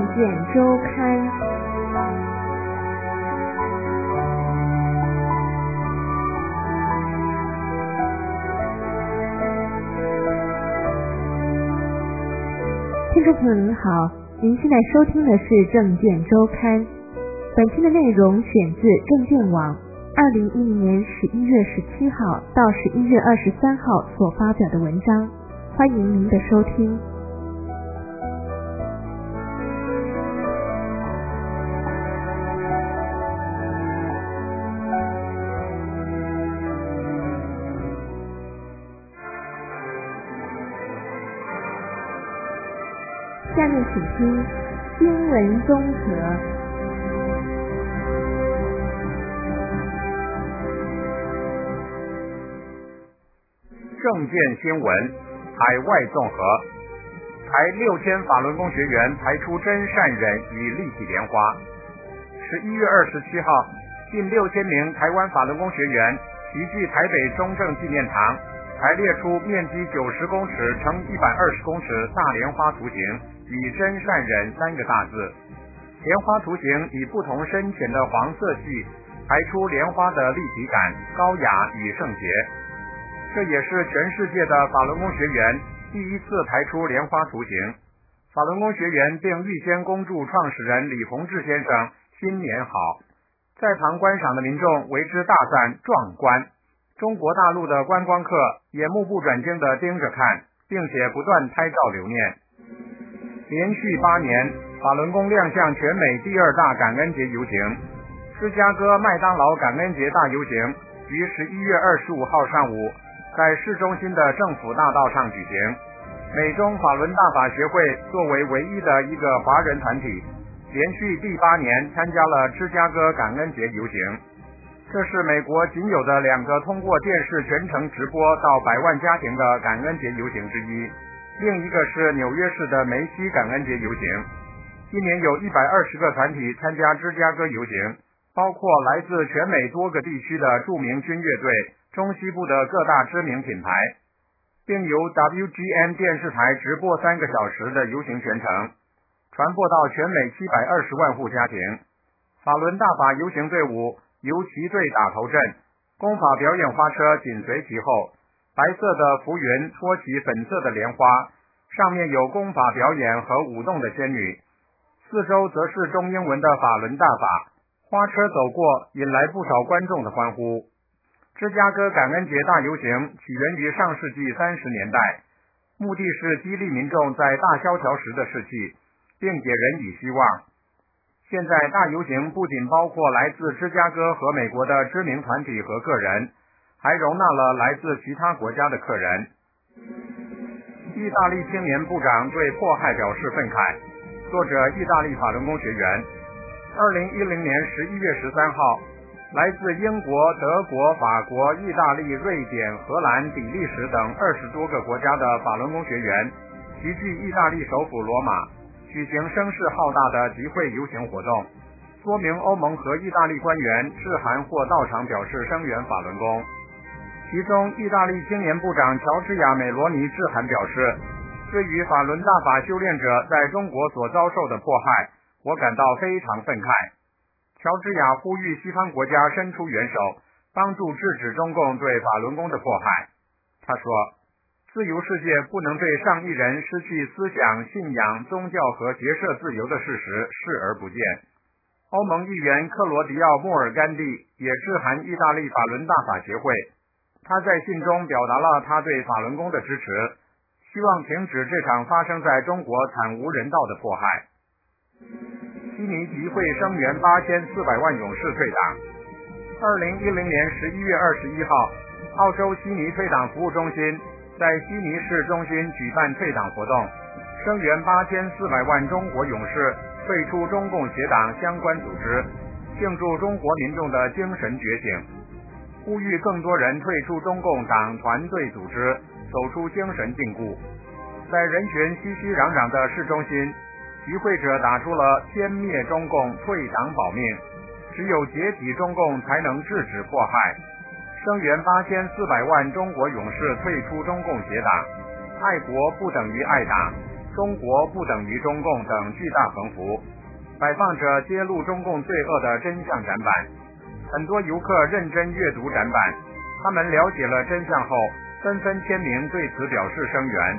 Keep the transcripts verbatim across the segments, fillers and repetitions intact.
见周刊。听众朋友您好，您现在收听的是证件周刊。本期的内容选自证件网二零一零年十一月十七号到十一月二十三号所发表的文章，欢迎您的收听。下面请听新闻综合。 证件新闻，海外综合。台六千法轮功学员排出真善忍与立体莲花。十一月二十七号，近六千名台湾法轮功学员齐聚台北中正纪念堂，排列出面积九十公尺乘一百二十公尺大莲花图形与真善忍三个大字。莲花图形以不同深浅的黄色系排出莲花的立体感、高雅与圣洁。这也是全世界的法轮功学员第一次排出莲花图形。法轮功学员并预先恭祝创始人李洪志先生新年好，在旁观赏的民众为之大赞壮观。中国大陆的观光客也目不转睛地盯着看，并且不断拍照留念。连续八年，法轮功亮相全美第二大感恩节游行。芝加哥麦当劳感恩节大游行于十一月二十五号上午在市中心的政府大道上举行。美中法轮大法协会作为唯一的一个华人团体，连续第八年参加了芝加哥感恩节游行。这是美国仅有的两个通过电视全程直播到百万家庭的感恩节游行之一，另一个是纽约市的梅西感恩节游行。今年有一百二十个团体参加芝加哥游行，包括来自全美多个地区的著名军乐队、中西部的各大知名品牌，并由 W G N 电视台直播三个小时的游行全程，传播到全美七百二十万户家庭。法轮大法游行队伍由旗队打头阵，功法表演花车紧随其后，白色的浮云托起粉色的莲花，上面有功法表演和舞动的仙女，四周则是中英文的法轮大法。花车走过，引来不少观众的欢呼。芝加哥感恩节大游行起源于上世纪三十年代，目的是激励民众在大萧条时的士气，并给人以希望。现在大游行不仅包括来自芝加哥和美国的知名团体和个人，还容纳了来自其他国家的客人。意大利青年部长对迫害表示愤慨。作者：意大利法轮功学员。二零一零年十一月十三号，来自英国、德国、法国、意大利、瑞典、荷兰、比利时等二十多个国家的法轮功学员齐聚意大利首府罗马，举行声势浩大的集会游行活动。多名欧盟和意大利官员致函或到场表示声援法轮功。其中，意大利青年部长乔治亚美罗尼致函表示，对于法轮大法修炼者在中国所遭受的迫害，我感到非常愤慨。乔治亚呼吁西方国家伸出援手，帮助制止中共对法轮功的迫害。他说，自由世界不能对上亿人失去思想、信仰、宗教和结社自由的事实视而不见。欧盟议员克罗迪奥·莫尔甘蒂也致函意大利法轮大法协会，他在信中表达了他对法轮功的支持，希望停止这场发生在中国惨无人道的迫害。悉尼集会声援八千四百万勇士退党。二零一零年十一月二十一号，澳洲悉尼退党服务中心在悉尼市中心举办退党活动，声援八千四百万中国勇士退出中共协党相关组织，庆祝中国民众的精神觉醒，呼吁更多人退出中共党团队组织，走出精神禁锢。在人群熙熙攘攘的市中心，集会者打出了歼灭中共、退党保命，只有解体中共才能制止迫害，声援八千四百万中国勇士退出中共协党。爱国不等于爱党， 中国不等于中共等巨大横幅，摆放着揭露中共罪恶的真相展板。很多游客认真阅读展板，他们了解了真相后，纷纷签名对此表示声援。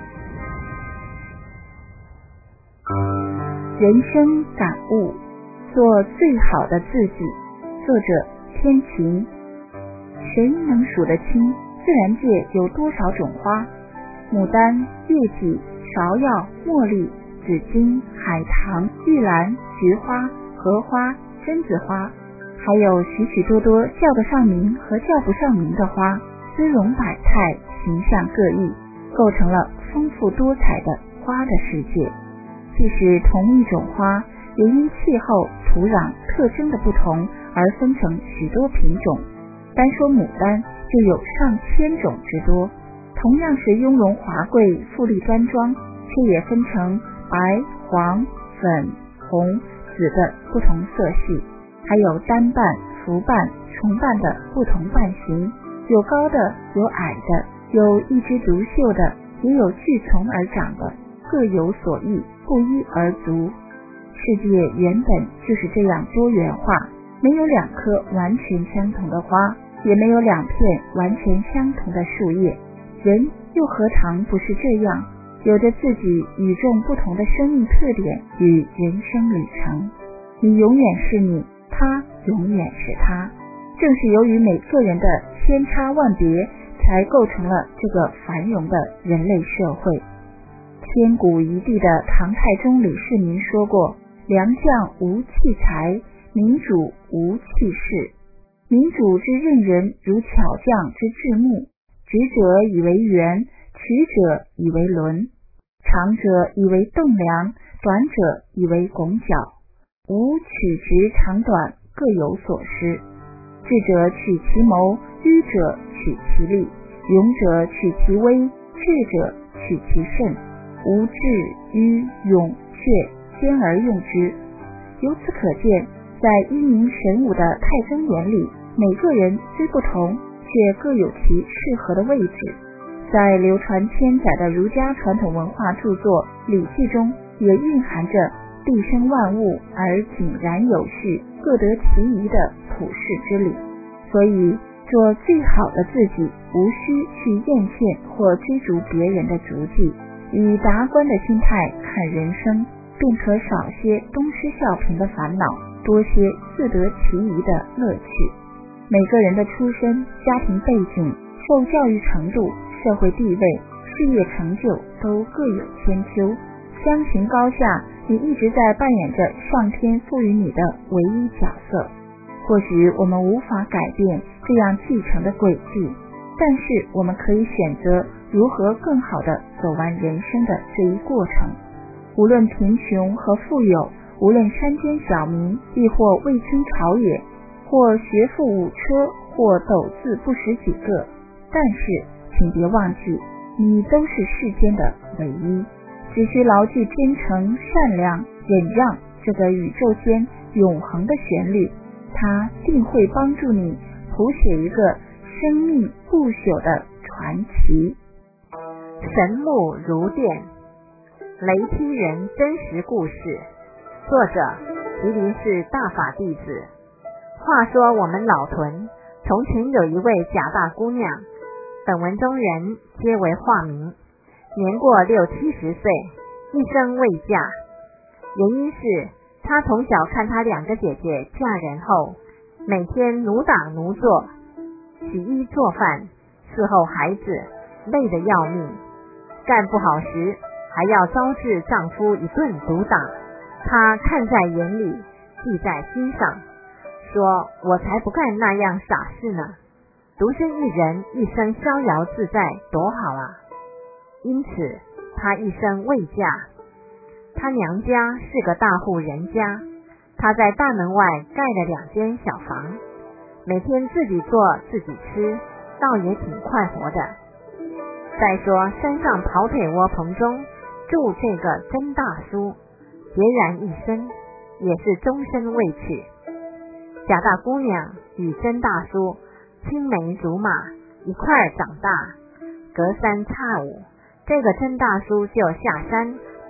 人生感悟，做最好的自己。作者天晴。谁能数得清自然界有多少种花？牡丹、月季、芍药、茉莉、紫荆、海棠、玉兰、菊花、荷花、榛子花，还有许许多多叫得上名和叫不上名的花，姿容百态，形象各异，构成了丰富多彩的花的世界。即使同一种花，也因气候、土壤特征的不同而分成许多品种，单说牡丹就有上千种之多。同样是雍容华贵、富丽端庄，却也分成白、黄、粉、红、紫的不同色系，还有单瓣、浮瓣、重瓣的不同瓣型，有高的，有矮的，有一枝独秀的，也有聚丛而长的，各有所异，不一而足。世界原本就是这样多元化，没有两棵完全相同的花，也没有两片完全相同的树叶。人又何尝不是这样，有着自己与众不同的生命特点与人生旅程。你永远是你，他永远是他。正是由于每个人的千差万别，才构成了这个繁荣的人类社会。千古一帝的唐太宗李世民说过，良将无弃才，民主无弃士。民主之任人如巧匠之制木，直者以为圆，曲者以为轮，长者以为栋梁，短者以为拱角，吾取直长短，各有所失。智者取其谋，愚者取其利，勇者取其威，智者取其胜。吾智、愚、勇、却兼而用之。由此可见，在一名神武的太宗眼里，每个人虽不同，却各有其适合的位置。在流传千载的儒家传统文化著作《礼记》中，也蕴含着地生万物而井然有序，各得其宜的普世之理。所以做最好的自己，无需去艳羡或追逐别人的足迹，以达观的心态看人生，便可少些东施效颦的烦恼，多些自得其宜的乐趣。每个人的出身、家庭背景、受教育程度、社会地位、事业成就都各有千秋，相形高下，你一直在扮演着上天赋予你的唯一角色。或许我们无法改变这样继承的轨迹，但是我们可以选择如何更好地走完人生的这一过程。无论贫穷和富有，无论山间小民，亦或位居朝野，或学富五车，或斗字不识几个，但是请别忘记，你都是世间的唯一。只需牢记真诚、善良、忍让这个宇宙间永恒的旋律，它定会帮助你谱写一个生命不朽的传奇。 神木如电，雷劈人真实故事，作者吉林市大法弟子。话说我们老屯从前有一位贾大姑娘，本文中人皆为化名，年过六七十岁，一生未嫁。原因是她从小看她两个姐姐嫁人后，每天奴打奴做，洗衣做饭，伺候孩子，累得要命，干不好时还要招致丈夫一顿毒打。她看在眼里，记在心上，说我才不干那样傻事呢，独身一人，一生逍遥自在，多好啊！因此她一生未嫁。她娘家是个大户人家，她在大门外盖了两间小房，每天自己做自己吃，倒也挺快活的。再说山上跑腿窝棚中住这个甄大叔，孑然一身，也是终身未娶。贾大姑娘与甄大叔青梅竹马，一块长大，隔三差五，这个甄大叔就下山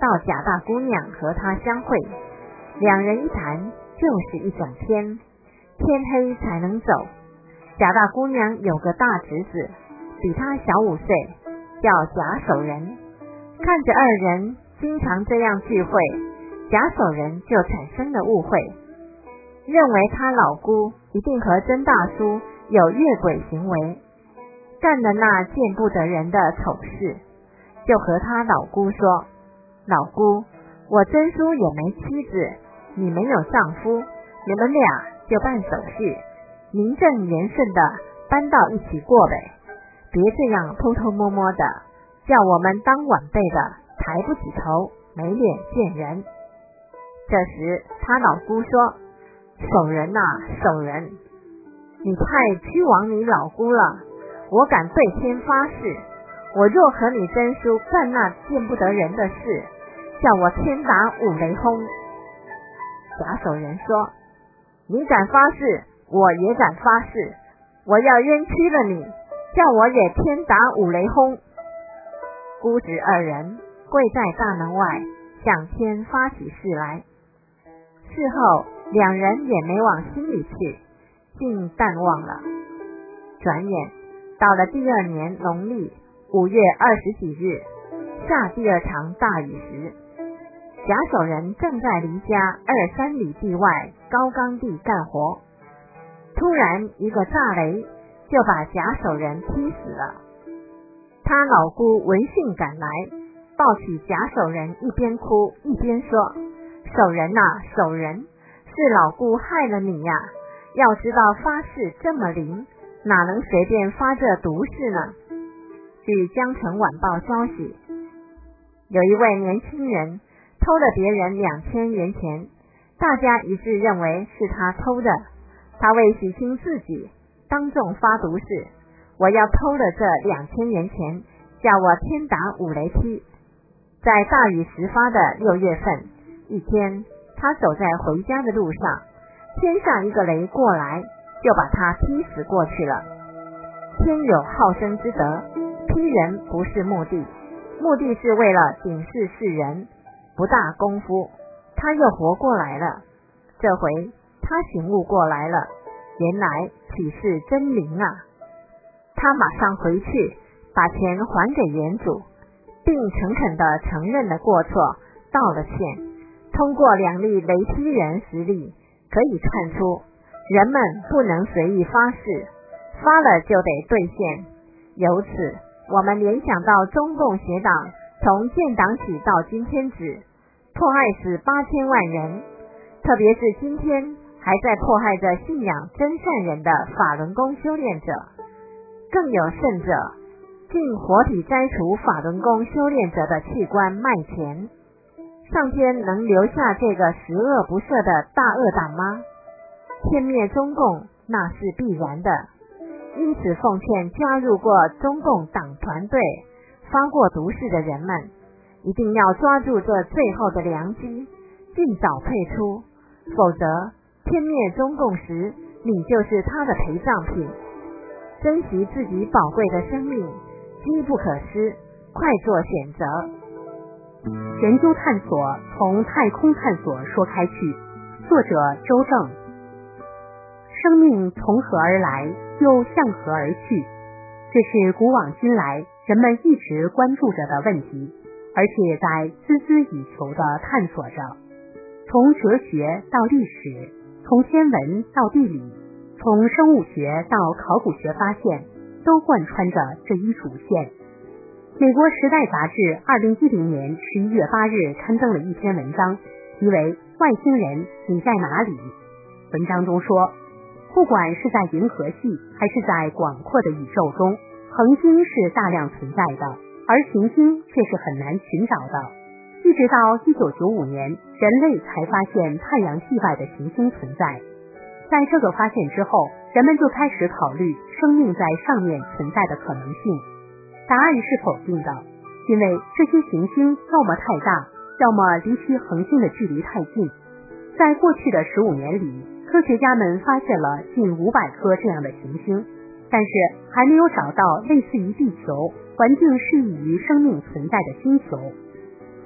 到贾大姑娘和他相会，两人一谈就是一整天，天黑才能走。贾大姑娘有个大侄子，比他小五岁，叫贾守仁。看着二人经常这样聚会，贾守仁就产生了误会，认为他老姑一定和曾大叔有越轨行为，干了那见不得人的丑事，就和他老姑说：老姑，我曾叔也没妻子，你没有丈夫，你们俩就办手续，名正言顺的搬到一起过呗，别这样偷偷摸摸的，叫我们当晚辈的抬不起头，没脸见人。这时他老姑说：守仁啊，守仁，你太屈枉你老姑了，我敢对天发誓，我若和你曾叔干那见不得人的事，叫我天打五雷轰。贾守仁说：你敢发誓，我也敢发誓，我要冤屈了你，叫我也天打五雷轰。姑侄二人跪在大门外，向天发起誓来。事后两人也没往心里去，竟淡忘了。转眼到了第二年农历五月二十几日，下第二场大雨时，贾守仁正在离家二三里地外高冈地干活，突然一个炸雷就把贾守仁踢死了。他老姑闻讯赶来，抱起贾守仁，一边哭一边说：守仁啊，守仁，是老姑害了你呀、啊！要知道发誓这么灵，哪能随便发这毒誓呢？据江城晚报消息，有一位年轻人偷了别人两千元钱，大家一致认为是他偷的。他为洗清自己，当众发毒誓：我要偷了这两千元钱，叫我天打五雷劈。在大雨时发的六月份一天，他走在回家的路上，天上一个雷过来，就把他劈死过去了。天有好生之德，劈人不是目的，目的是为了警示世人，不大功夫。他又活过来了，这回他醒悟过来了，原来启示真灵啊！他马上回去把钱还给原主，并诚恳地承认了过错，道了歉。通过两例雷劈人实例，可以看出人们不能随意发誓，发了就得兑现。由此我们联想到中共邪党从建党起到今天止，迫害死八千万人，特别是今天还在迫害着信仰真善人的法轮功修炼者。更有甚者，竟活体摘除法轮功修炼者的器官卖钱。上天能留下这个十恶不赦的大恶党吗？天灭中共那是必然的。因此奉劝加入过中共党团队发过毒誓的人们，一定要抓住这最后的良机，尽早退出，否则天灭中共时你就是他的陪葬品。珍惜自己宝贵的生命，机不可失，快做选择。 研究探索从太空探索说开去。作者周正。生命从何而来，又向何而去？这是古往今来人们一直关注着的问题，而且在孜孜以求地探索着。从哲学到历史，从天文到地理，从生物学到考古学发现，都贯穿着这一主线。美国时代杂志二零一零年十一月八日刊登了一篇文章，题为《外星人你在哪里》。文章中说，不管是在银河系还是在广阔的宇宙中，恒星是大量存在的，而行星却是很难寻找的。一直到一九九五年，人类才发现太阳系外的行星存在。在这个发现之后，人们就开始考虑生命在上面存在的可能性。答案是否定的，因为这些行星要么太大，要么离其恒星的距离太近。在过去的十五年里，科学家们发现了近五百颗这样的行星，但是还没有找到类似于地球、环境适宜于生命存在的星球。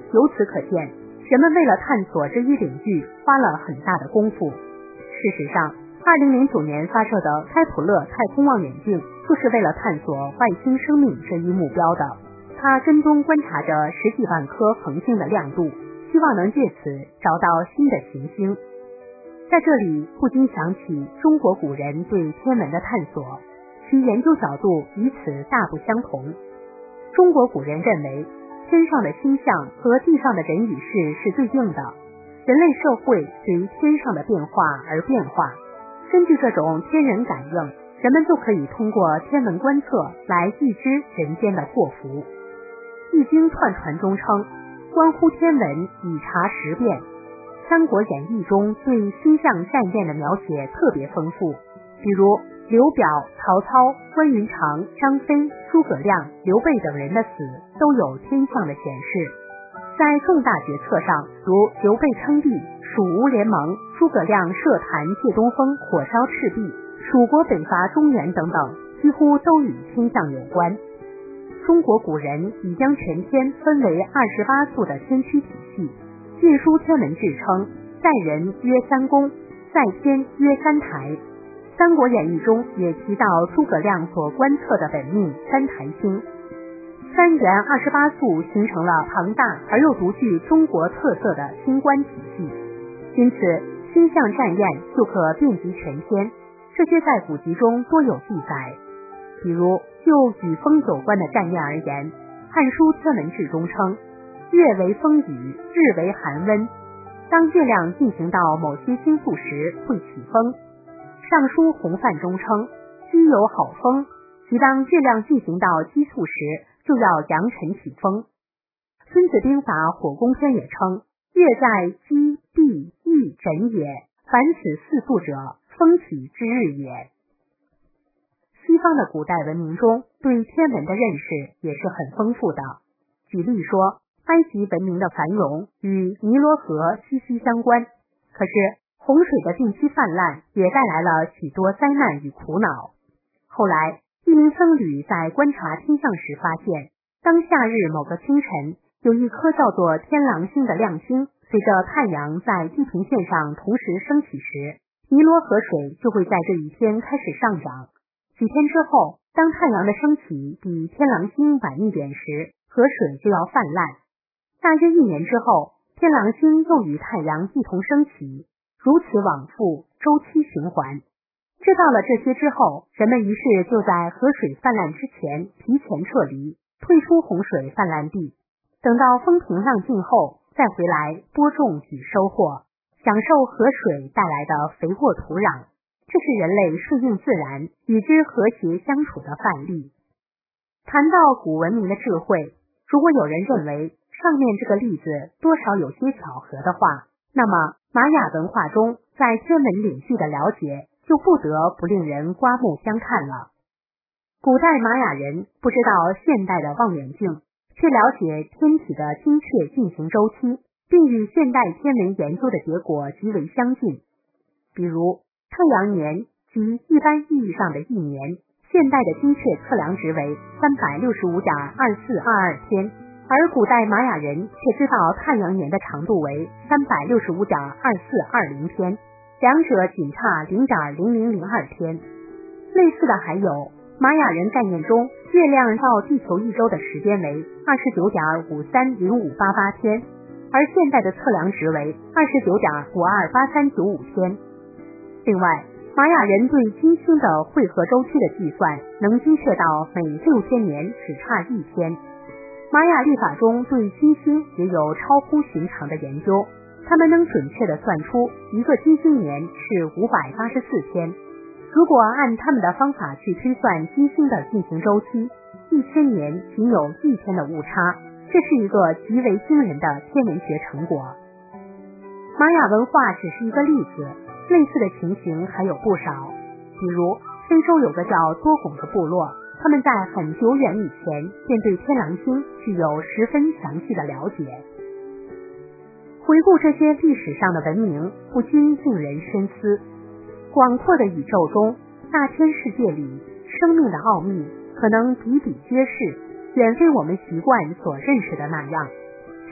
由此可见，人们为了探索这一领域花了很大的功夫。事实上，二零零九年发射的开普勒太空望远镜就是为了探索外星生命这一目标的。它跟踪观察着十几万颗恒星的亮度，希望能借此找到新的行星。在这里不禁想起中国古人对天文的探索，其研究角度与此大不相同。中国古人认为，天上的星象和地上的人与事是对应的，人类社会随天上的变化而变化。根据这种天人感应，人们就可以通过天文观测来预知人间的祸福。易经彖传中称，关乎天文以察时变。三国演义中对星象战变的描写特别丰富，比如刘表、曹操、关云长、张飞、诸葛亮、刘备等人的死都有天象的显示。在重大决策上，如刘备称帝、蜀吴联盟、诸葛亮设坛借东风、火烧赤壁、蜀国北伐中原等等，几乎都与天象有关。中国古人已将全天分为二十八宿的天区体系，《晋书天文志》称，在人约三宫，在天约三台。三国演义中也提到诸葛亮所观测的本命三台星。三元二十八宿形成了庞大而又独具中国特色的星官体系，因此星象占验就可遍及全天，这些在古籍中多有记载。比如就与风有关的占验而言，《汉书天文志》中称，月为风雨，日为寒温，当月亮进行到某些星宿时会起风。尚书洪范中称，鸡有好风，即当月亮进行到鸡宿时就要扬尘起风。孙子兵法火攻篇也称，月在鸡、地、翼、轸也，凡此四宿者，风起之日也。西方的古代文明中对天文的认识也是很丰富的。举例说，埃及文明的繁荣与尼罗河息息相关，可是洪水的定期泛滥也带来了许多灾难与苦恼。后来一名僧侣在观察天象时发现，当夏日某个清晨，有一颗叫做天狼星的亮星随着太阳在地平线上同时升起时，尼罗河水就会在这一天开始上涨。几天之后，当太阳的升起比天狼星晚一点时，河水就要泛滥。大约一年之后，天狼星又与太阳一同升起，如此往复，周期循环。知道了这些之后，人们于是就在河水泛滥之前提前撤离，退出洪水泛滥地，等到风平浪静后再回来播种与收获，享受河水带来的肥沃土壤。这是人类顺应自然，与之和谐相处的范例。谈到古文明的智慧，如果有人认为上面这个例子多少有些巧合的话，那么玛雅文化中在天文领域的了解就不得不令人刮目相看了。古代玛雅人不知道现代的望远镜，却了解天体的精确进行周期，并与现代天文研究的结果极为相近。比如太阳年即一般意义上的一年，现代的精确测量值为 三百六十五点二四二二 天，而古代玛雅人却知道太阳年的长度为 三百六十五点二四二零 天，两者仅差 零点零零零二 天。类似的还有玛雅人概念中月亮绕地球一周的时间为 二十九点五三零五八八 天，而现代的测量值为 二十九点五二八三九五 天。另外，玛雅人对金星的汇合周期的计算能精确到每六千年只差一天。玛雅历法中对金星也有超乎寻常的研究，他们能准确地算出一个金星年是五百八十四天。如果按他们的方法去推算金星的进行周期，一千年仅有一天的误差，这是一个极为惊人的天文学成果。玛雅文化只是一个例子，类似的情形还有不少。比如非洲有个叫多拱的部落，他们在很久远以前便对天狼星具有十分详细的了解。回顾这些历史上的文明，不禁令人深思。广阔的宇宙中，大千世界里，生命的奥秘可能比比皆是，远非我们习惯所认识的那样。其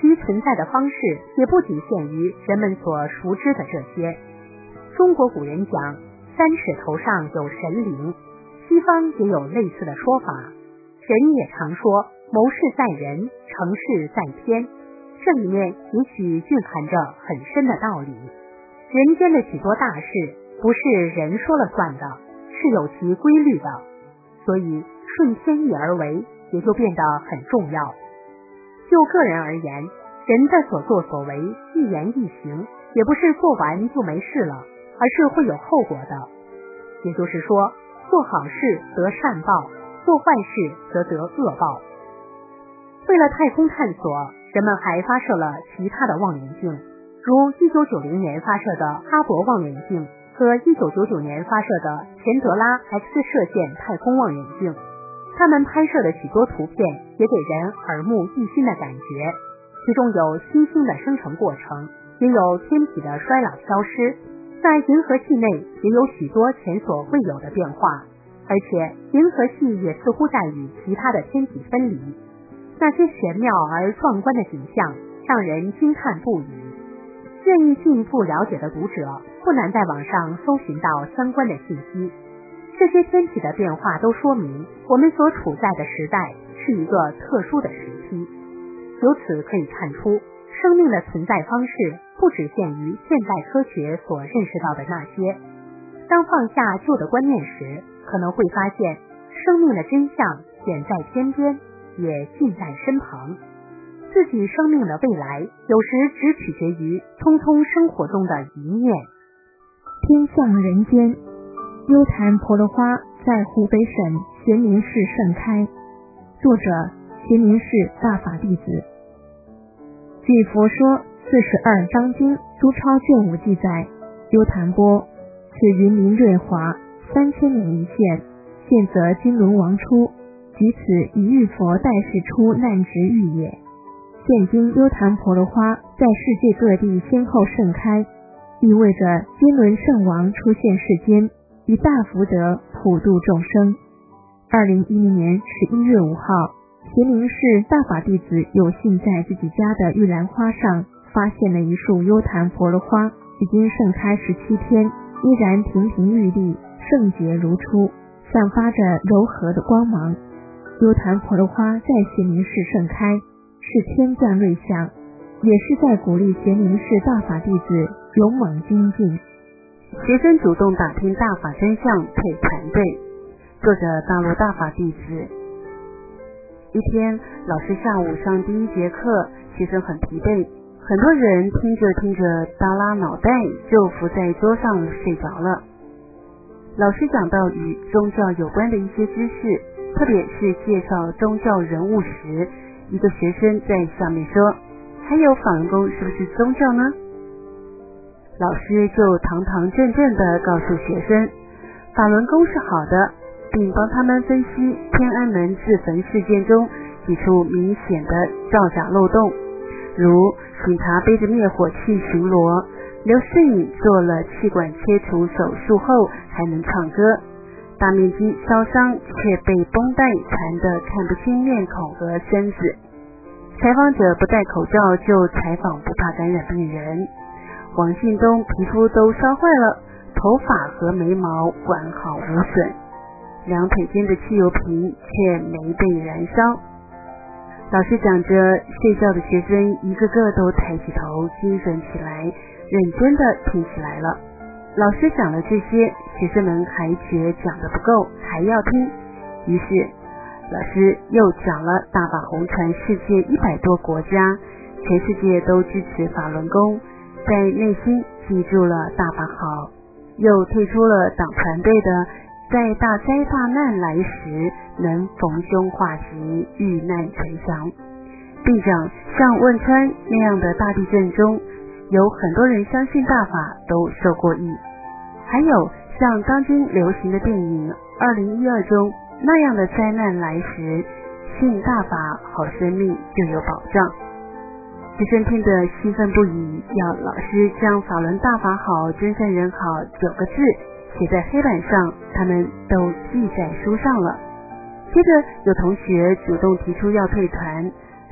其存在的方式也不仅限于人们所熟知的这些。中国古人讲三尺头上有神灵，西方也有类似的说法。人也常说谋事在人，成事在天，这里面也许蕴含着很深的道理。人间的许多大事不是人说了算的，是有其规律的，所以顺天意而为也就变得很重要。就个人而言，人的所作所为，一言一行，也不是做完就没事了，而是会有后果的。也就是说，做好事得善报，做坏事则得恶报。为了太空探索，人们还发射了其他的望远镜，如一九九零年发射的哈勃望远镜和一九九九年发射的钱德拉 X 射线太空望远镜。他们拍摄的许多图片也给人耳目一新的感觉，其中有新星的生成过程，也有天体的衰老消失，在银河系内也有许多前所未有的变化，而且银河系也似乎在与其他的天体分离。那些玄妙而壮观的景象让人惊叹不已，愿意进一步了解的读者不难在网上搜寻到相关的信息。这些天体的变化都说明我们所处在的时代是一个特殊的时期。由此可以看出，生命的存在方式不只限于现代科学所认识到的那些。当放下旧的观念时，可能会发现生命的真相远在天边，也近在身旁。自己生命的未来有时只取决于匆匆生活中的一念。 天向人间，幽檀婆罗花在湖北省咸宁市盛开。作者咸宁市大法弟子。据《佛说四十二章经》书抄卷五记载，幽檀波，此云明瑞华，三千年一现，现则金轮王出，举此以喻佛代世出难值喻也。现今幽檀婆罗花在世界各地先后盛开，意味着金轮圣王出现世间，以大福德普度众生。二零一零年十一月五号，咸宁市大法弟子有幸在自己家的玉兰花上发现了一束幽檀婆罗花，已经盛开十七天，依然亭亭玉立，圣洁如初，散发着柔和的光芒。幽檀婆罗花在咸宁市盛开，是天降瑞相，也是在鼓励咸宁市大法弟子勇猛精进。 学生主动打听大法真相，退团队。作者大陆大法弟子。一天，老师下午上第一节课，学生很疲惫，很多人听着听着耷拉脑袋就伏在桌上睡着了。老师讲到与宗教有关的一些知识，特别是介绍宗教人物时，一个学生在下面说，还有法轮功是不是宗教呢？老师就堂堂正正地告诉学生，法轮功是好的，并帮他们分析天安门自焚事件中几处明显的造假漏洞，如警察背着灭火器巡逻，刘世颖做了气管切除手术后还能唱歌，大面积烧伤却被绷带缠得看不清面孔和身子，采访者不戴口罩就采访不怕感染病人，王信东皮肤都烧坏了，头发和眉毛完好无损，两腿间的汽油瓶却没被燃烧。老师讲着，睡觉的学生一个个都抬起头，精神起来，认真的听起来了。老师讲了这些，学生们还觉讲得不够，还要听。于是老师又讲了大法红传世界一百多国家，全世界都支持法轮功，在内心记住了大法好，又推出了党团队的在大灾大难来时能逢凶化吉，遇难成祥，并讲像汶川那样的大地震中，有很多人相信大法都受过益，还有像当今流行的电影《二零一二》中那样的灾难来时，信大法好生命就有保障。学生听得兴奋不已，要老师将法轮大法好，真善人好九个字写在黑板上，他们都记在书上了。接着有同学主动提出要退团，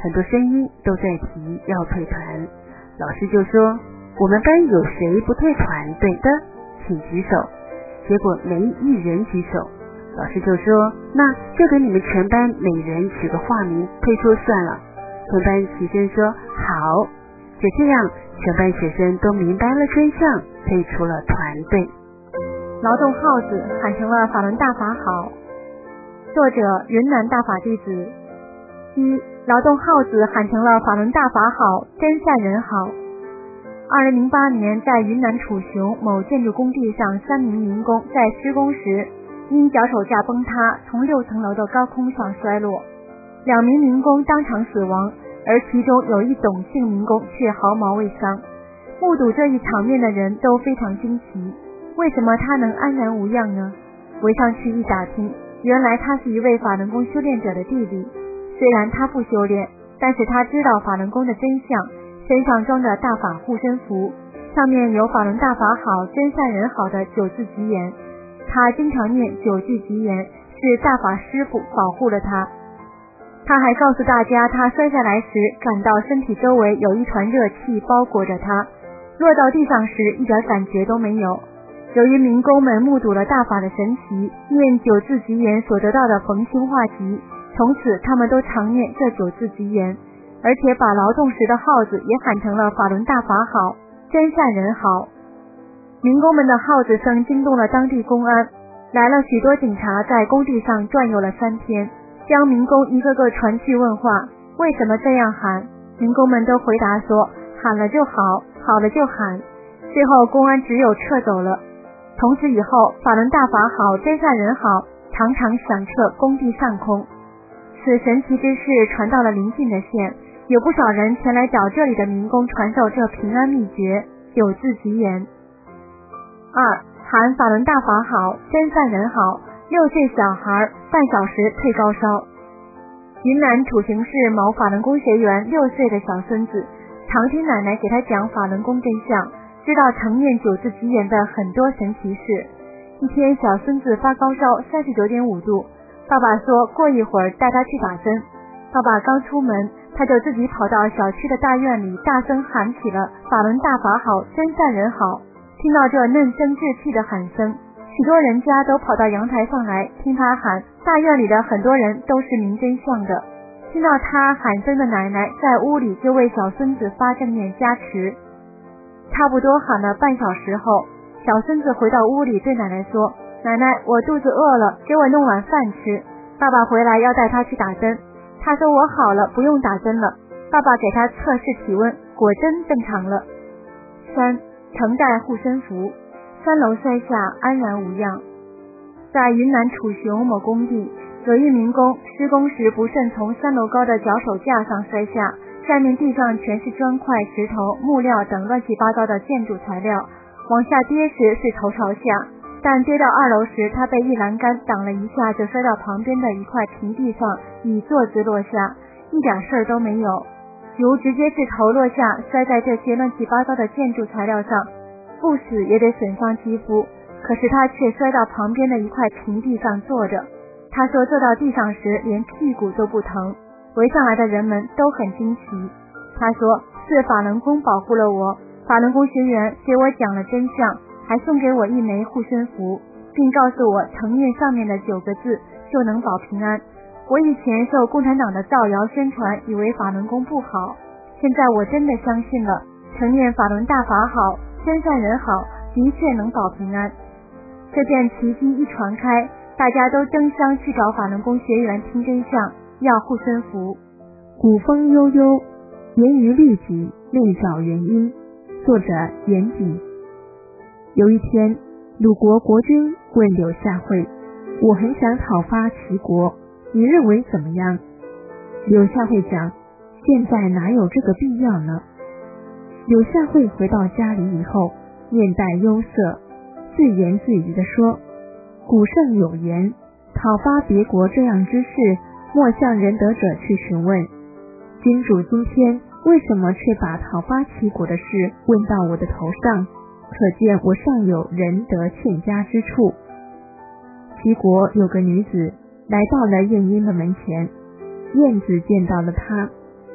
很多声音都在提要退团。老师就说，我们班有谁不退团队的，请举手。结果没一人举手。老师就说，那就给你们全班每人取个化名，退出算了。全班齐声说好。就这样，全班学生都明白了真相，退出了团队。 劳动号子喊成了法轮大法好。作者云南大法弟子。一，劳动号子喊成了法轮大法好，真善人好。二零零八年，在云南楚雄某建筑工地上，三名民工在施工时因脚手架崩塌，从六层楼的高空上摔落，两名民工当场死亡，而其中有一董姓民工却毫毛未伤。目睹这一场面的人都非常惊奇，为什么他能安然无恙呢？围上去一打听，原来他是一位法轮功修炼者的弟弟。虽然他不修炼，但是他知道法轮功的真相，身上装着大法护身符，上面有法轮大法好，真善人好的九字吉言。他经常念九句吉言，是大法师父保护了他。他还告诉大家，他摔下来时感到身体周围有一团热气包裹着他，落到地上时一点感觉都没有。由于民工们目睹了大法的神奇，念九字吉言所得到的逢凶化吉，从此他们都常念这九字吉言，而且把劳动时的号子也喊成了法轮大法好，真善人好。民工们的号子声惊动了当地公安，来了许多警察，在工地上转悠了三天，将民工一个个传去问话，为什么这样喊？民工们都回答说，喊了就好，好了就喊。最后公安只有撤走了。从此以后，法轮大法好，真善人好常常响彻工地上空。此神奇之事传到了邻近的县，有不少人前来找这里的民工传授这平安秘诀九字吉言。二，喊法轮大法好，真善人好，六岁小孩半小时退高烧。云南楚雄市某法轮功学员六岁的小孙子，常听奶奶给他讲法轮功真相，知道常念九字吉言的很多神奇事。一天，小孙子发高烧三十九点五度，爸爸说过一会儿带他去打针。爸爸刚出门，他就自己跑到小区的大院里，大声喊起了法轮大法好，真善人好。听到这嫩声稚气的喊声，许多人家都跑到阳台上来听他喊，大院里的很多人都是明真相的。听到他喊声的奶奶在屋里就为小孙子发正念加持。差不多喊了半小时后，小孙子回到屋里对奶奶说，奶奶，我肚子饿了，给我弄碗饭吃。爸爸回来要带他去打针，他说我好了，不用打针了。爸爸给他测试体温，果真正常了。三，承带护身符，三楼摔下安然无恙。在云南楚雄某工地，有一民工施工时不慎从三楼高的脚手架上摔下，下面地上全是砖块、石头、木料等乱七八糟的建筑材料，往下跌时是头朝下，但跌到二楼时他被一栏杆挡了一下，就摔到旁边的一块平地上，以坐姿落下，一点事儿都没有。如直接是头落下，摔在这些乱七八糟的建筑材料上，不死也得损伤肌肤，可是他却摔到旁边的一块平地上坐着。他说坐到地上时连屁股都不疼，围上来的人们都很惊奇。他说是法轮功保护了我，法轮功学员给我讲了真相，还送给我一枚护身符，并告诉我承念上面的九个字就能保平安。我以前受共产党的造谣宣传，以为法轮功不好，现在我真的相信了，承念法轮大法好，真善人好，的确能保平安。这件奇迹一传开，大家都争相去找法轮功学员听真相，要护身符。 古风悠悠，言于律己，内找原因。作者严谨。有一天，鲁国国君问柳下惠，我很想讨伐齐国，你认为怎么样？柳下惠讲，现在哪有这个必要呢？柳下惠回到家里以后，面带忧色，自言自语地说，古圣有言，讨伐别国这样之事，莫向仁德者去询问。君主今天为什么却把讨伐齐国的事问到我的头上？可见我尚有仁德欠佳之处。齐国有个女子来到了晏婴的门前，晏子见到了她，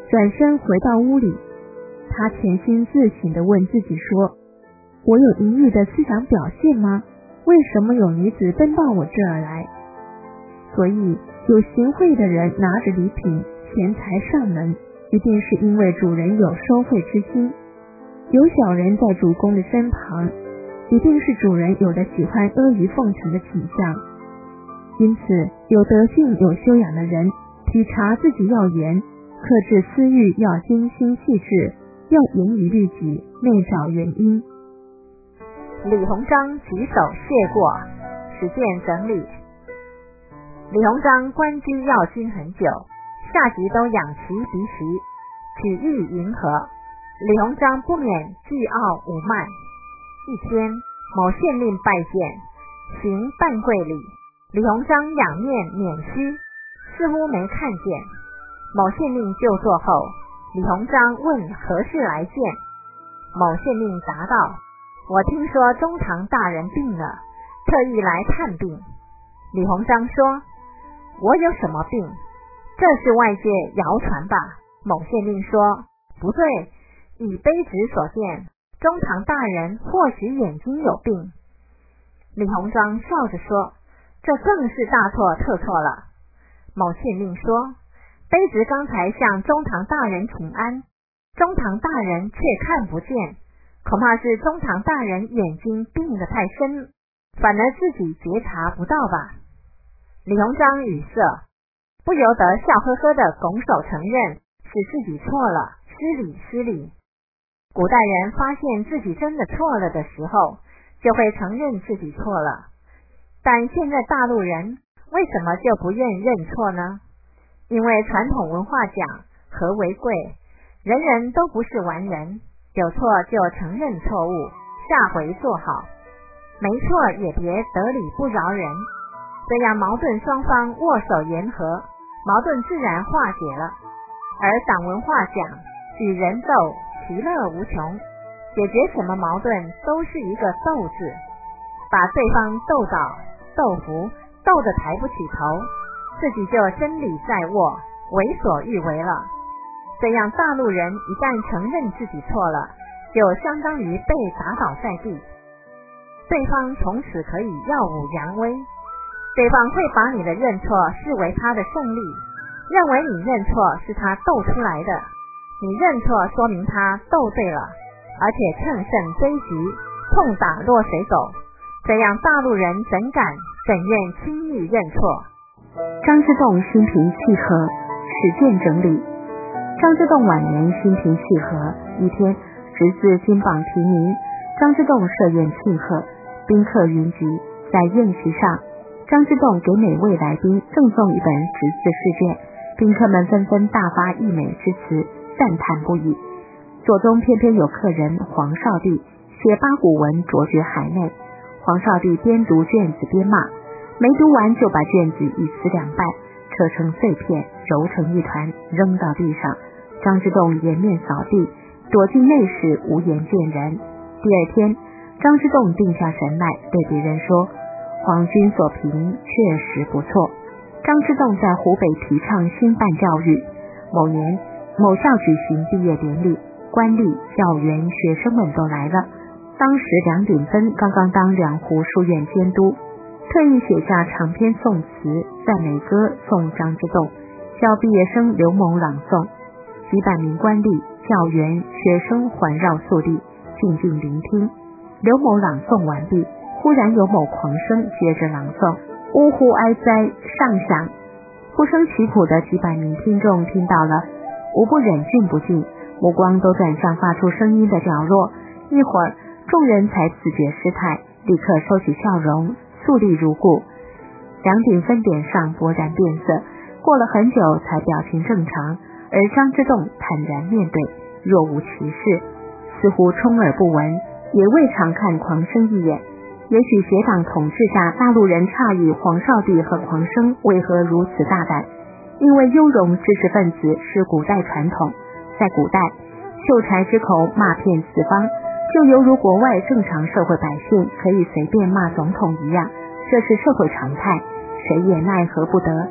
转身回到屋里，他潜心自省地问自己说，我有淫欲的思想表现吗？为什么有女子奔到我这儿来？所以有行贿的人拿着礼品钱财上门，一定是因为主人有收贿之心；有小人在主公的身旁，一定是主人有着喜欢阿谀奉承的倾向。因此有德性有修养的人，体察自己要严，克制私欲要精心细致，要严于律己，内找原因。 李鸿章举手谢过，实践整理。李鸿章官居要津很久，下级都仰其鼻息，举欲迎合。李鸿章不免倨傲侮慢。一天，某县令拜见，行半跪礼，李鸿章仰面免虚，似乎没看见。某县令就坐后，李鸿章问何事来见。某县令答道，我听说中堂大人病了，特意来探病。李鸿章说，我有什么病？这是外界谣传吧。某县令说，不对，以卑职所见，中堂大人或许眼睛有病。李鸿章笑着说，这更是大错特错了。某县令说，卑职刚才向中堂大人请安，中堂大人却看不见，恐怕是中堂大人眼睛病得太深，反而自己觉察不到吧。李鸿章语塞，不由得笑呵呵地拱手承认是自己错了，失礼失礼。古代人发现自己真的错了的时候，就会承认自己错了，但现在大陆人为什么就不愿认错呢？因为传统文化讲和为贵，人人都不是完人，有错就承认错误，下回做好，没错也别得理不饶人，这样矛盾双方握手言和，矛盾自然化解了。而党文化讲与人斗，其乐无穷，解决什么矛盾都是一个斗字，把对方斗倒斗服，斗得抬不起头，自己就真理在握，为所欲为了。这样大陆人一旦承认自己错了，就相当于被打倒在地，对方从此可以耀武扬威，对方会把你的认错视为他的胜利，认为你认错是他斗出来的，你认错说明他斗对了，而且乘胜追击，痛打落水狗，这样大陆人怎敢怎愿轻易认错。 张之洞心平气和，实践整理。张之洞晚年心平气和，一天侄子金榜题名，张之洞设宴庆贺，宾客云集。在宴席上，张之洞给每位来宾赠送一本侄子试卷，宾客们纷纷大发溢美之词，赞叹不已。左中偏偏有客人黄少帝写八股文卓绝海内，黄少帝边读卷子边骂，没读完就把卷子一撕两半，扯成碎片，揉成一团，扔到地上。张之洞颜面扫地，躲进内室，无颜见人。第二天，张之洞定下神来，对别人说，皇军所评确实不错。张之洞在湖北提倡兴办教育。某年，某校举行毕业典礼，官吏、教员、学生们都来了。当时梁鼎芬刚刚当两湖书院监督，特意写下长篇宋词赞美歌送张之洞，教毕业生刘某朗诵。几百名官吏、教员、学生环绕肃立，静静聆听。刘某朗诵完毕，忽然有某狂声接着朗诵，呜呼哀哉上响。呼声齐苦的几百名听众听到了，无不忍俊不禁，目光都转向发出声音的角落。一会儿，众人才自觉失态，立刻收起笑容，肃立如故。梁鼎芬脸上勃然变色，过了很久才表情正常，而张之洞坦然面对，若无其事，似乎充耳不闻，也未常看狂生一眼。也许邪党统治下，大陆人诧异黄少帝和狂生为何如此大胆，因为优容知识分子是古代传统，在古代，秀才之口骂遍四方，就犹如国外正常社会百姓可以随便骂总统一样，这是社会常态，谁也奈何不得。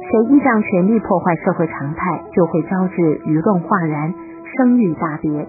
谁依仗权力破坏社会常态，就会招致舆论哗然，声誉大跌。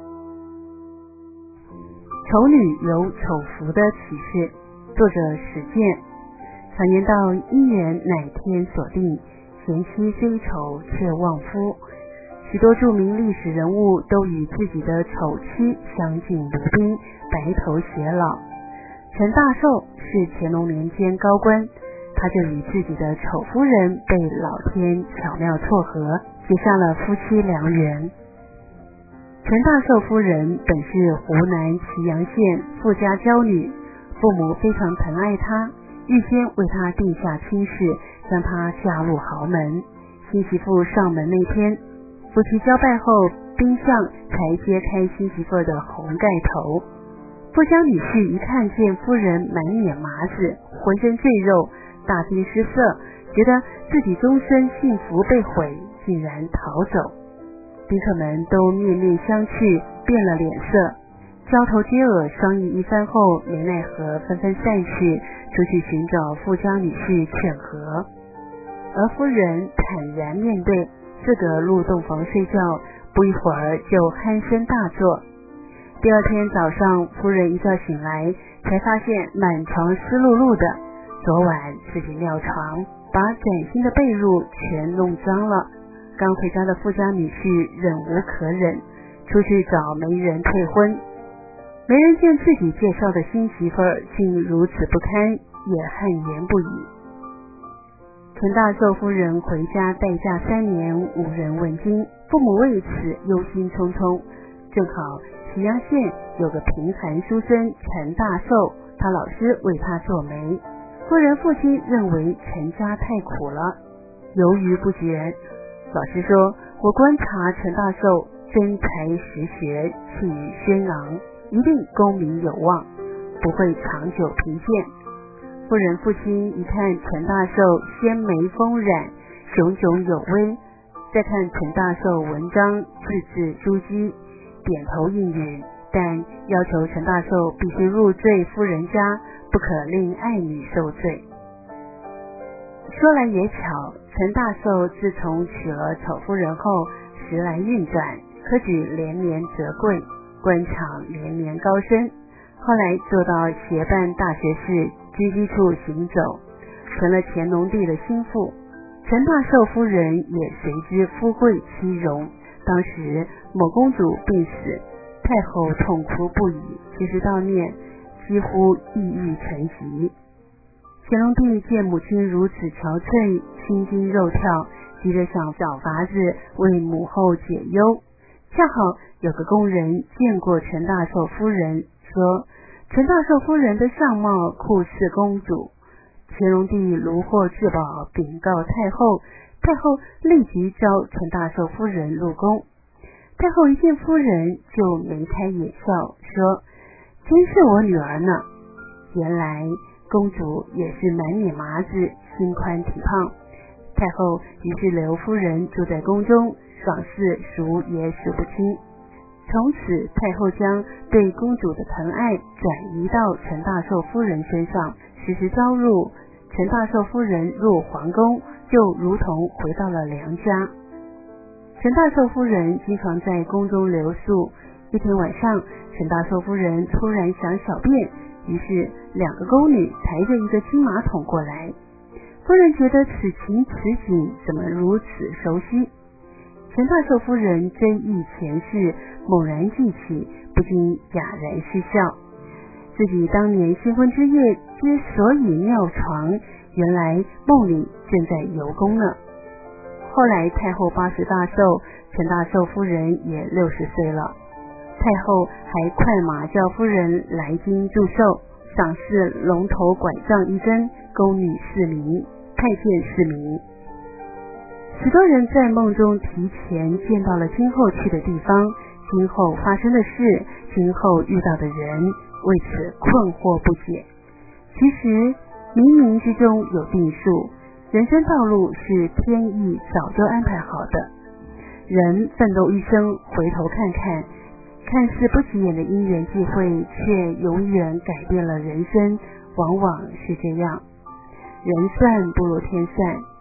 丑女有丑福的启示，作者史建。常言道，姻缘乃天所定，贤妻虽丑却旺夫。许多著名历史人物都与自己的丑妻相敬如宾，白头偕老。陈大寿是乾隆年间高官，他就与自己的丑夫人被老天巧妙撮合，结下了夫妻良缘。陈大寿夫人本是湖南祁阳县富家娇女，父母非常疼爱她，预先为她定下亲事，将她嫁入豪门。新媳妇上门那天，夫妻交拜后，宾相才揭开新媳妇的红盖头。富家女婿一看见夫人满脸麻子，浑身赘肉，大惊失色，觉得自己终身幸福被毁，竟然逃走。宾客们都面面相觑，变了脸色，交头接耳商议一番后，没奈何纷纷散去，出去寻找富家女婿劝和。而夫人坦然面对，自个入洞房睡觉，不一会儿就鼾声大作。第二天早上，夫人一觉醒来，才发现满床湿漉漉的，昨晚自己尿床，把崭新的被褥全弄脏了。刚回家的富家女婿忍无可忍，出去找媒人退婚。媒人见自己介绍的新媳妇儿竟如此不堪，也汗颜不已。陈大寿夫人回家待嫁三年，无人问津，父母为此忧心忡忡。正好祁阳县有个贫寒书生陈大寿，他老师为他做媒。夫人父亲认为陈家太苦了，犹豫不决。老师说，我观察陈大寿真才实学，气宇轩昂，一定功名有望，不会长久贫贱。夫人父亲一看陈大寿鲜眉丰髯，炯炯有威，再看陈大寿文章字字珠玑，点头应允，但要求陈大寿必须入赘夫人家，不可令爱女受罪。说来也巧，陈大寿自从娶了丑夫人后，时来运转，科举连连择贵，官场连连高升，后来做到协办大学士军机处行走，成了乾隆帝的心腹。陈大寿夫人也随之富贵妻荣。当时某公主病死，太后痛哭不已，其实悼念几乎抑郁成疾。乾隆帝见母亲如此憔悴，心惊肉跳，急着想找法子为母后解忧。恰好有个工人见过陈大寿夫人，说陈大寿夫人的相貌酷似公主。乾隆帝如获至宝，禀告太后，太后立即召陈大寿夫人入宫。太后一见夫人就眉开眼笑，说真是我女儿呢。原来公主也是满脸麻子，心宽体胖。太后于是留夫人住在宫中，赏赐数也数不清。从此太后将对公主的疼爱转移到陈大寿夫人身上，时时招入。陈大寿夫人入皇宫，就如同回到了娘家。陈大寿夫人经常在宫中留宿。一天晚上，陈大寿夫人突然想小便，于是两个宫女抬着一个金马桶过来。夫人觉得此情此景怎么如此熟悉。陈大寿夫人追忆前世，猛然记起，不禁哑然失笑。自己当年新婚之夜之所以尿床，原来梦里正在游宫呢。后来太后八十大寿，陈大寿夫人也六十岁了。太后还快马叫夫人来京祝寿，赏赐龙头拐杖一根，宫女四名，太监四名。许多人在梦中提前见到了今后去的地方，今后发生的事，今后遇到的人，为此困惑不解。其实冥冥之中有定数，人生道路是天意早就安排好的。人奋斗一生，回头看看，看似不起眼的因缘际会，却永远改变了人生，往往是这样。人算不如天算。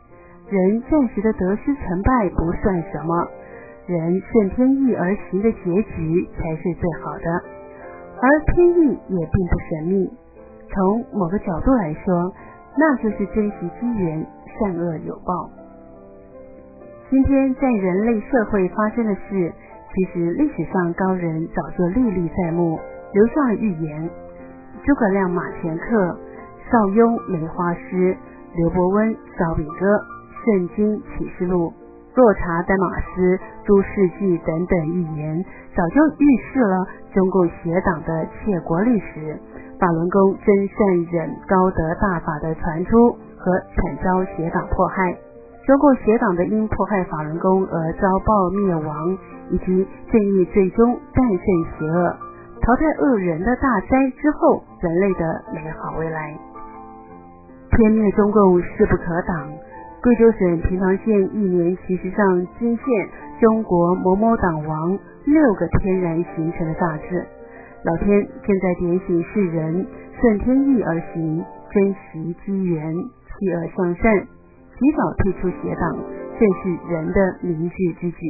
人暂时的得失成败不算什么，人顺天意而行的结局才是最好的。而天意也并不神秘，从某个角度来说，那就是珍惜机缘，善恶有报。今天在人类社会发生的事，其实历史上高人早就历历在目，留下了预言。诸葛亮马前课，邵雍梅花诗，刘伯温烧饼歌，圣经启示录，若查丹马斯、诸世纪等等预言，早就预示了中共邪党的窃国历史，法轮功真善忍高德大法的传出和惨遭邪党迫害，中共邪党的因迫害法轮功而遭报灭亡，以及正义最终战胜邪恶，淘汰恶人的大灾之后人类的美好未来。天灭中共势不可挡，贵州省平塘县一年其实上惊现中国某某党王六个天然形成的大字，老天正在点醒世人顺天意而行，珍惜机缘，弃恶向善，及早退出邪党，正是人的明智之举。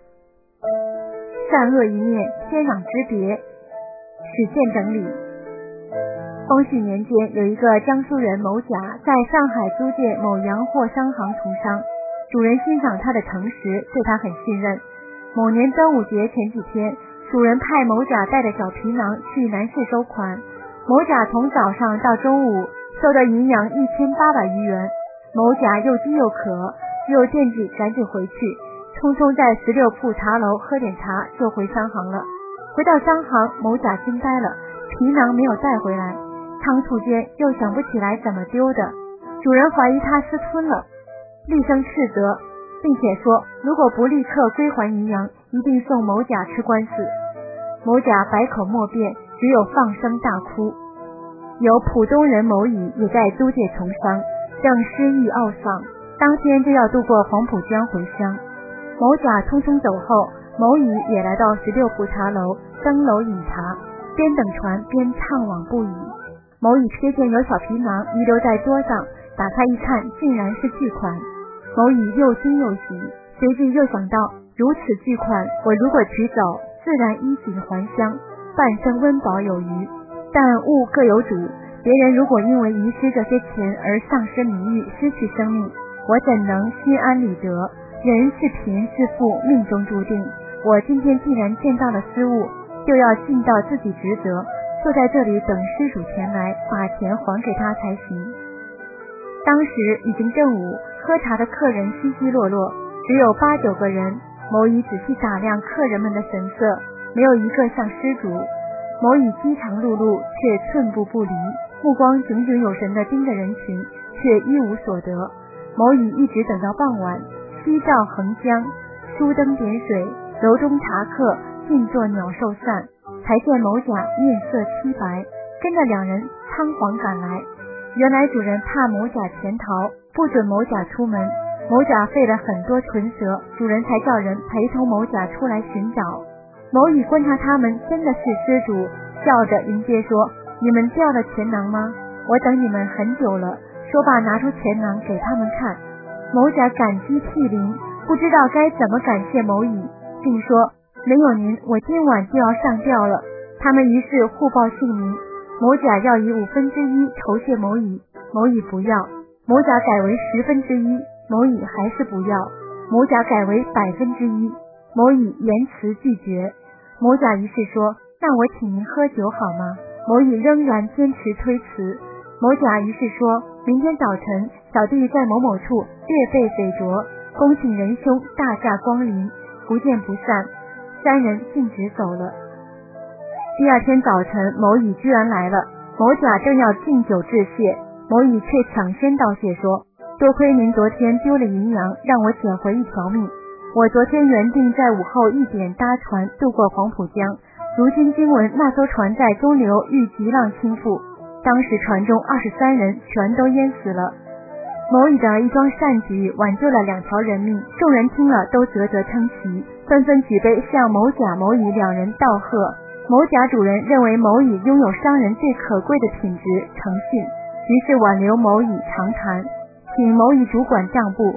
善恶一念，天壤之别。史建整理。光绪年间，有一个江苏人某甲在上海租借某洋货商行从商，主人欣赏他的诚实，对他很信任。某年端午节前几天，主人派某甲带着小皮囊去南市收款，某甲从早上到中午收的银两一千八百余元，某甲又饥又渴，又惦记赶紧回去，匆匆在十六铺茶楼喝点茶就回商行了。回到商行，某甲惊呆了，皮囊没有带回来，仓促间又想不起来怎么丢的，主人怀疑他私吞了，厉声斥责，并且说如果不立刻归还银两，一定送某甲吃官司。某甲百口莫辩，只有放声大哭。有浦东人某乙也在租界从商，正失意懊丧，当天就要渡过黄浦江回乡。某甲匆匆走后，某乙也来到十六铺茶楼登楼饮茶，边等船边怅惘不已。某乙瞥见有小皮囊遗留在桌上，打开一看，竟然是巨款。某乙又惊又喜，随即又想到，如此巨款，我如果取走，自然衣锦还乡，半生温饱有余。但物各有主，别人如果因为遗失这些钱而丧失名誉，失去生命，我怎能心安理得？人是贫是富，命中注定。我今天既然见到了失物，就要尽到自己职责，坐在这里等失主前来，把钱还给他才行。当时已经正午，喝茶的客人稀稀落落，只有八九个人。某乙仔细打量客人们的神色，没有一个像施主。某乙饥肠辘辘，却寸步不离，目光炯炯有神地盯着人群，却一无所得。某乙一直等到傍晚，夕照横江，疏灯点水，楼中茶客尽作鸟兽散，才见某甲面色凄白，跟着两人仓皇赶来。原来主人怕某甲潜逃，不准某甲出门。某甲费了很多唇舌，主人才叫人陪同某甲出来寻找。某乙观察他们真的是失主，笑着迎接说：“你们掉了钱囊吗？我等你们很久了。”说罢拿出钱囊给他们看。某甲感激涕零，不知道该怎么感谢某乙，并说：“没有您，我今晚就要上吊了。”他们于是互报姓名。某甲要以五分之一酬谢某乙，某乙不要。某甲改为十分之一，某乙还是不要。某甲改为百分之一，某乙言辞拒绝。某甲于是说：“那我请您喝酒好吗？”某乙仍然坚持推辞。某甲于是说：“明天早晨，小弟在某某处略备匪酌，恭请仁兄大驾光临，不见不散。”三人径直走了。第二天早晨，某乙居然来了。某甲正要敬酒致谢，某乙却抢先道谢说：“多亏您昨天丢了银两，让我捡回一条命。我昨天原定在午后一点搭船渡过黄浦江，如今经闻那艘船在中流遇急浪倾覆，当时船中二十三人全都淹死了。某乙的一桩善举挽救了两条人命，众人听了都啧啧称奇，纷纷举杯向某甲、某乙两人道贺。某甲主人认为某乙拥有商人最可贵的品质诚信，于是挽留某乙长谈，请某乙主管账簿。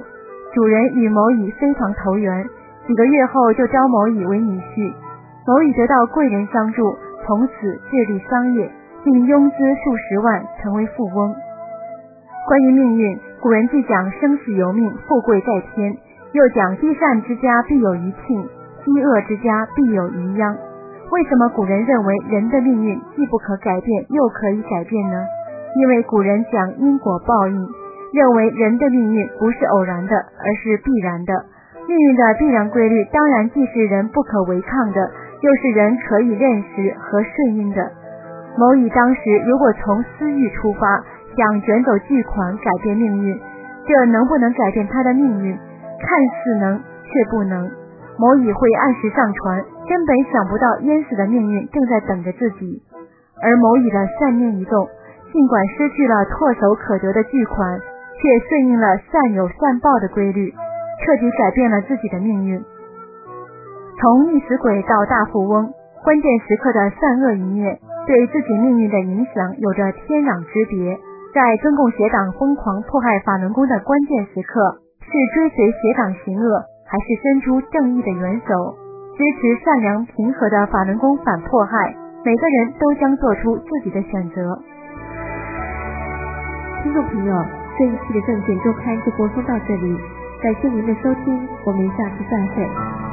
主人与某乙非常投缘，几个月后就招某乙为女婿。某乙得到贵人相助，从此致力商业，并拥资数十万，成为富翁。关于命运，古人既讲生死由命，富贵在天，又讲积善之家必有余庆，积恶之家必有余殃。为什么古人认为人的命运既不可改变，又可以改变呢？因为古人讲因果报应，认为人的命运不是偶然的，而是必然的。命运的必然规律当然既是人不可违抗的，又是人可以认识和顺应的。某乙当时如果从私欲出发，想卷走巨款改变命运，这能不能改变他的命运？看似能，却不能。某乙会按时上船，根本想不到淹死的命运正在等着自己。而某乙的善念一动，尽管失去了唾手可得的巨款，却顺应了善有善报的规律，彻底改变了自己的命运。从溺死鬼到大富翁，关键时刻的善恶一面，对自己命运的影响有着天壤之别。在中共邪党疯狂迫害法轮功的关键时刻，是追随邪党行恶，还是伸出正义的援手，支持善良平和的法轮功反迫害，每个人都将做出自己的选择。 听众朋友，这一期的证券周刊就播送到这里，感谢您的收听，我们下次再会。